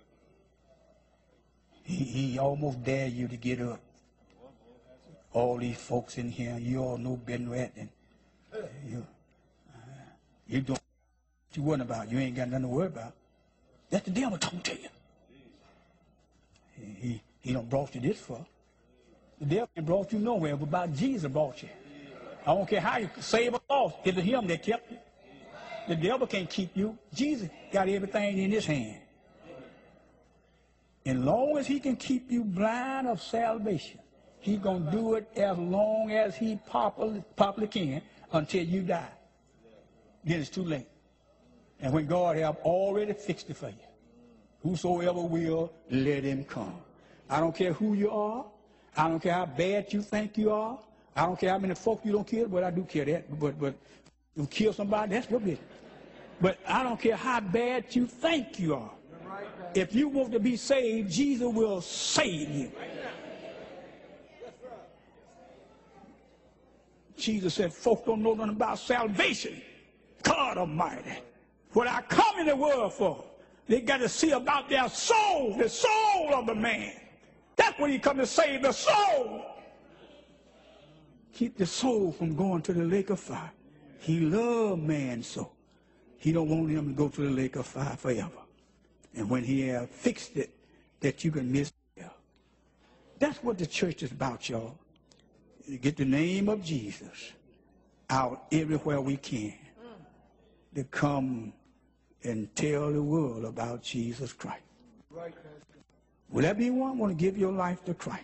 He, he almost dare you to get up. All these folks in here, you all know Ben Rat, and you, uh, you don't what you worrying about. You ain't got nothing to worry about. That's the devil talking to you. He, he, he don't brought you this far. The devil ain't brought you nowhere, but about Jesus brought you. I don't care how you save or lost. It's him that kept you. The devil can't keep you. Jesus got everything in his hand. As long as he can keep you blind of salvation, he's going to do it as long as he properly, properly can until you die. Then it's too late. And when God have already fixed it for you, whosoever will, let him come. I don't care who you are. I don't care how bad you think you are. I don't care how many folk you don't kill, but I do care that. But, but you kill somebody, that's your business. But I don't care how bad you think you are. If you want to be saved, Jesus will save you. Jesus said, folks don't know nothing about salvation. God Almighty. What I come in the world for, they got to see about their soul, the soul of the man. That's what he come to save, the soul. Keep the soul from going to the lake of fire. He loved man so. He don't want him to go to the lake of fire forever. And when he have fixed it, that you can miss it. That's what the church is about, y'all. Get the name of Jesus out everywhere we can. To come and tell the world about Jesus Christ. Will there be one want to give your life to Christ?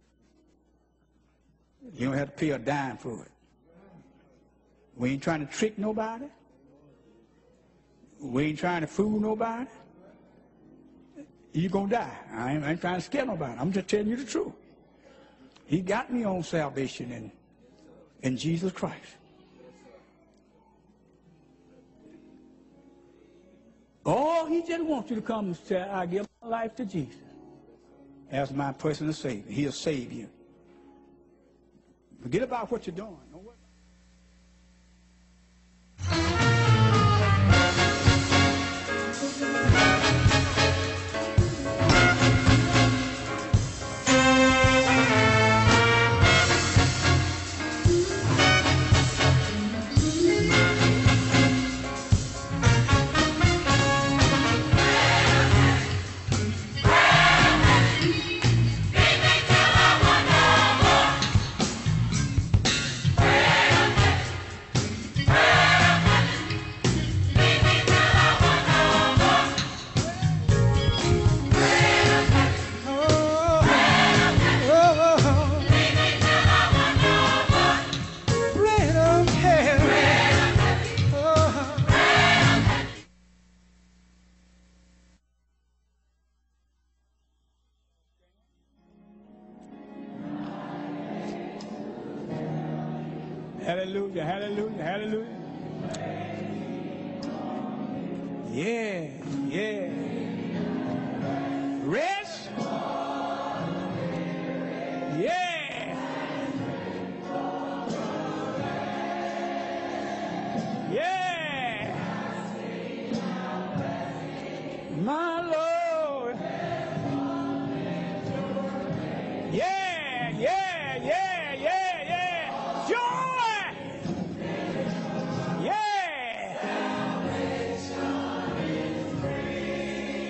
You don't have to pay a dime for it. We ain't trying to trick nobody. We ain't trying to fool nobody. You're going to die. I ain't, I ain't trying to scare nobody. I'm just telling you the truth. He got me on salvation in, in Jesus Christ. Oh, he just wants you to come and say, I give my life to Jesus as my personal Savior. He'll save you. Forget about what you're doing. Don't worry. Hallelujah, hallelujah, hallelujah. Yeah, yeah. Rest. Yeah. Yeah. My Lord. Yeah, yeah, yeah, yeah, yeah. Joy. Yeah.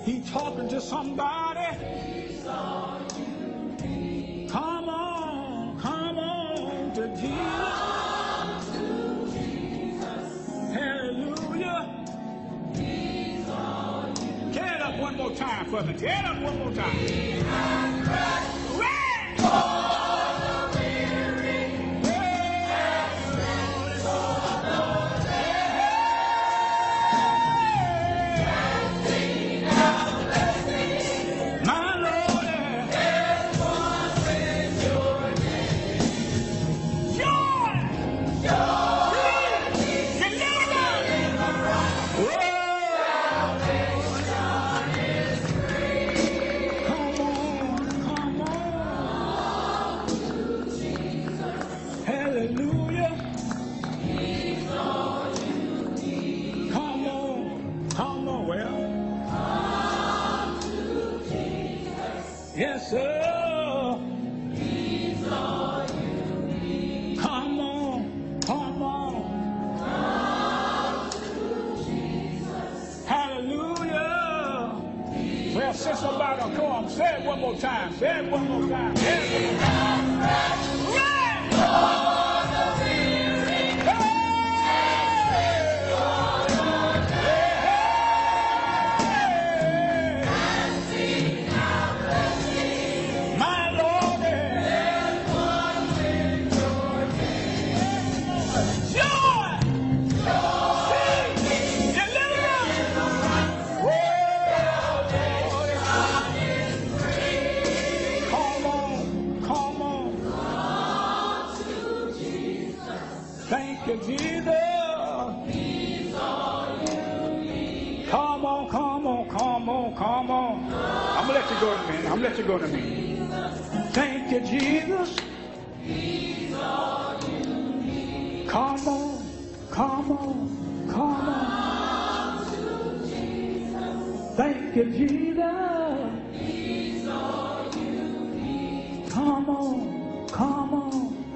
He talking to somebody. Come on, come on to Jesus. Hallelujah. Tear it up one more time for me. Tear it up one more time. Red! Yes, sir. He's all you need. Come on, come on. Come to Jesus. Hallelujah. Jesus. Well, since somebody will come, say it one more time. Say it one more time. Say it one more time. Right. Thank you, Jesus. He's all you need. Come on, come on, come on, come on. I'm going to let you go in a minute. I'm going to let you go in a minute. Thank you, Jesus. He's all you need. Come on, come on, come on. Thank you, Jesus. He's all you need. Come on, come on.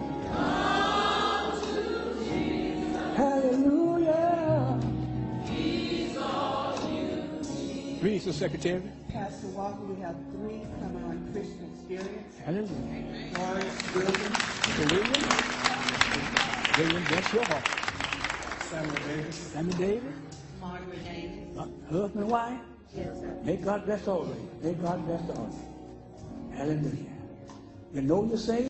Hallelujah. He's all you need. Read, Sister Secretary. Pastor Walker, we have three coming on Christian Experience. Hallelujah. Lawrence Williams. William. William, bless your heart. Samuel Davis. Samuel Davis. Margaret Davis. Uh, husband, wife. Yes, sir. May God bless all of you. May God bless all of you. Hallelujah. You know you're saved.